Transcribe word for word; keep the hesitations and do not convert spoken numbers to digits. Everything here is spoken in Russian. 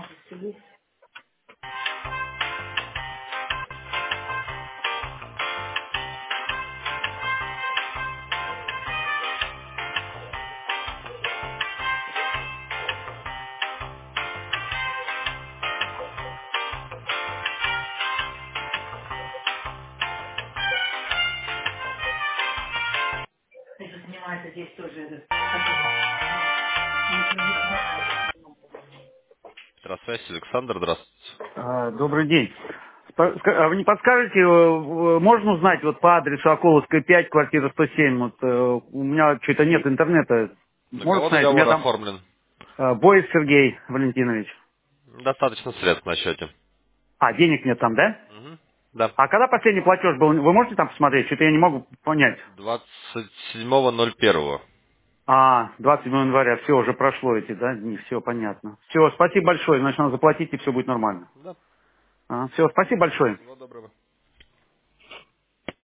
Здравствуйте, Александр, здравствуйте. А, Добрый день. Спа- ска- а Вы не подскажете, э, в- можно узнать вот по адресу Околовская пять, квартира сто семь, вот э, у меня что-то нет интернета. На Может кого сказать, у меня договор там оформлен? э, Боев Сергей Валентинович. Достаточно средств на счете. А, денег нет там, да? Мгм. Да. А когда последний платеж был, вы можете там посмотреть? Что-то я не могу понять. двадцать седьмого ноль первого. А, двадцать седьмого января, все, уже прошло эти, да? Не, все понятно. Все, спасибо большое, значит, надо заплатить, и все будет нормально. Да. все, спасибо большое. Всего доброго.